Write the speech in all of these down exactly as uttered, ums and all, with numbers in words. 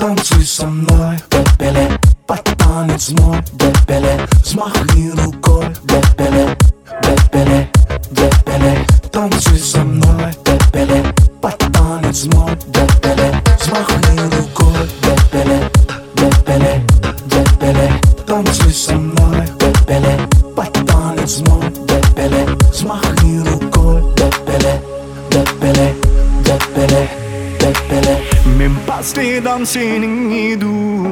Танцуй со мной, бэбеле, под танец мой, бэбеле. Взмахни рукой, бэбеле, бэбеле, бэбеле. Танцуй со мной, бэбеле, под танец мой, бэбеле. Взмахни рукой, бэбеле, бэбеле, бэбеле. Танцуй со мной, бэбеле, под танец мой, бэбеле. Взмахни рукой, бэбеле, бэбеле, бэбеле, бэбеле. Мен по следам сенің иду,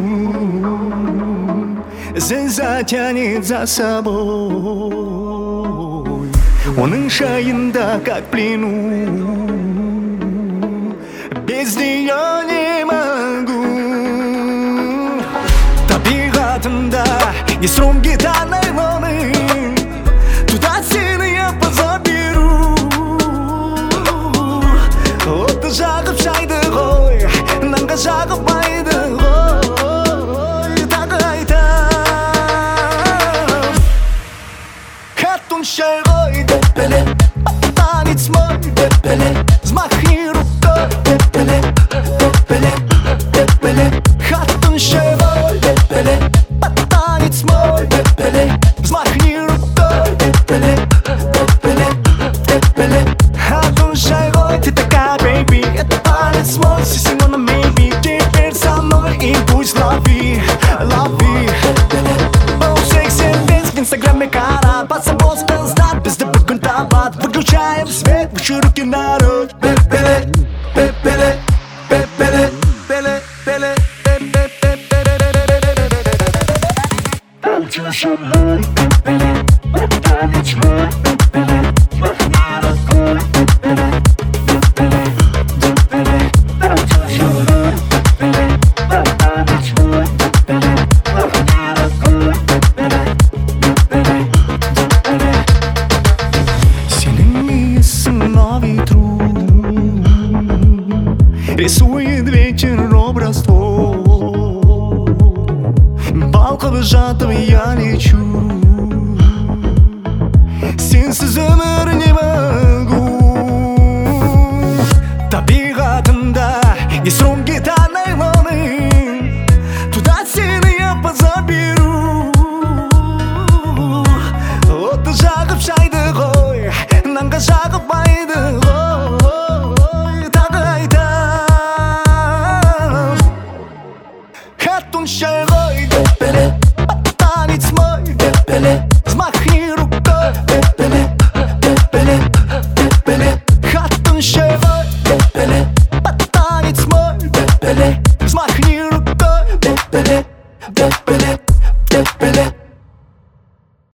затянет за собой. Оның шайында как плену, без нее не могу. Табиғатымда не струн гитарной волны, туда сені я позаберу. Отты жағып шайды ғой, нанға жағып байды ғой. Тағы айтам, хаттун шай ғой, бэбеле, танец мой, бэбеле. Взмахни рукой, бэбеле, бэбеле, бэбеле. Хаттун шай ғой, бэбеле, танец мой, бэбеле. Взмахни рукой, бэбеле, бэбеле, бэбеле. Хаттун шай ғой, ты такая, бэйби, это танец мой, если wanna maybe. Теперь со мной и пусть лови, лови. Был секси весь в инстаграме карат, под собой спелздат, без тобой контабат. Выключаем свет, выше руки народ. Бэбеле, бэбеле, бэбеле, бэбеле, бэбеле, бэбеле. Танцуй со мной, бэбеле, танец мой, бэбеле. Взмахни рукой, бэбеле, бэбеле, бэбеле. Танцуй со мной, бэбеле, танец мой, бэбеле. Взмахни рукой, бэбеле, бэбеле, бэбеле. Сенің иісің на ветру, рисует ветер образ твой. Балқып жатып я лечу, сенсіз өмір не могу. Табиғатымда не струн гитарной волны, туда сені я позаберу. Отты жағып шайды ғой, нанға жағып байды ғой. Тағы айтам, хаттун шай ғой, бэбеле, танец мой, бэбеле. Взмахни рукой, бэбеле, бэбеле, бэбеле. Хаттун шай ғой, бэбеле, танец мой, бэбеле. Взмахни рукой, бэбеле, бэбеле.